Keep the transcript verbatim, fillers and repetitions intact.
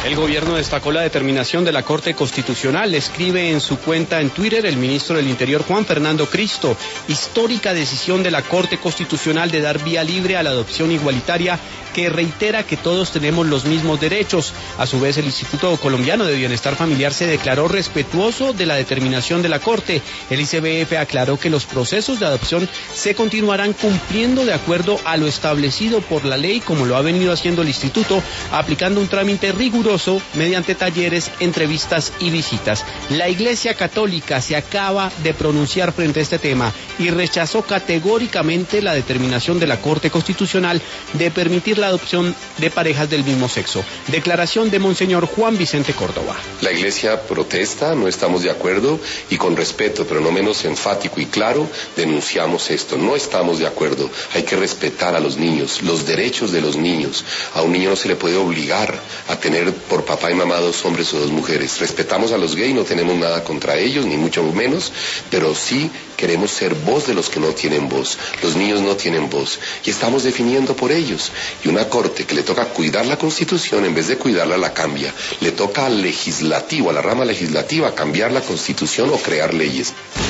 El gobierno destacó la determinación de la Corte Constitucional. Escribe en su cuenta en Twitter el ministro del Interior, Juan Fernando Cristo: histórica decisión de la Corte Constitucional de dar vía libre a la adopción igualitaria, que reitera que todos tenemos los mismos derechos. A su vez, el Instituto Colombiano de Bienestar Familiar se declaró respetuoso de la determinación de la Corte. El I C B F aclaró que los procesos de adopción se continuarán cumpliendo de acuerdo a lo establecido por la ley, como lo ha venido haciendo el Instituto, aplicando un trámite riguroso mediante talleres, entrevistas y visitas. La Iglesia Católica se acaba de pronunciar frente a este tema y rechazó categóricamente la determinación de la Corte Constitucional de permitir la adopción de parejas del mismo sexo. Declaración de Monseñor Juan Vicente Córdoba. La Iglesia protesta, no estamos de acuerdo, y con respeto, pero no menos enfático y claro, denunciamos esto. No estamos de acuerdo. Hay que respetar a los niños, los derechos de los niños. A un niño no se le puede obligar a tener por papá y mamá dos hombres o dos mujeres. Respetamos a los gays, no tenemos nada contra ellos, ni mucho menos, pero sí queremos ser voz de los que no tienen voz. Los niños no tienen voz y estamos definiendo por ellos. Y una corte que le toca cuidar la Constitución, en vez de cuidarla, la cambia. Le toca al legislativo, a la rama legislativa, cambiar la Constitución o crear leyes.